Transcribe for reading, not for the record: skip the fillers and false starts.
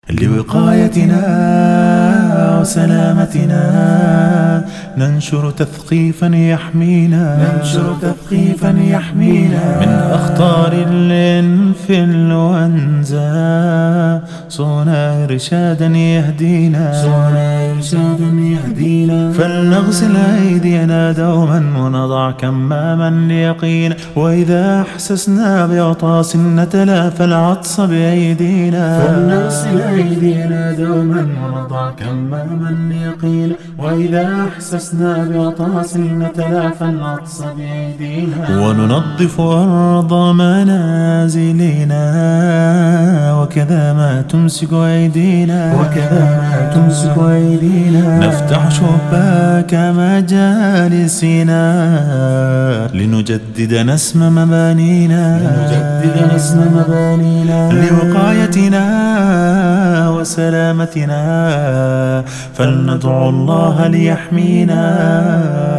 لوقايتنا وسلامتنا ننشر تثقيفا يحمينا من أخطار الإنفلونزا. صونا إرشادا يهدينا فلنغسل أيدينا دوما ونضع كماما ليقينا، وإذا أحسسنا بعطاس نتلافى العطس بأيدينا. فلنغسل أيدينا دوما ونضع كماما ليقينا، وإذا أحسسنا بعطاس نتلافى العطس بأيدينا. وننظف أرض منازلنا وكذا ما تمسك أيدينا، نفتح شباك مجالسنا لنجدد نسم مبانينا لوقايتنا وسلامتنا. فلندعو الله ليحمينا.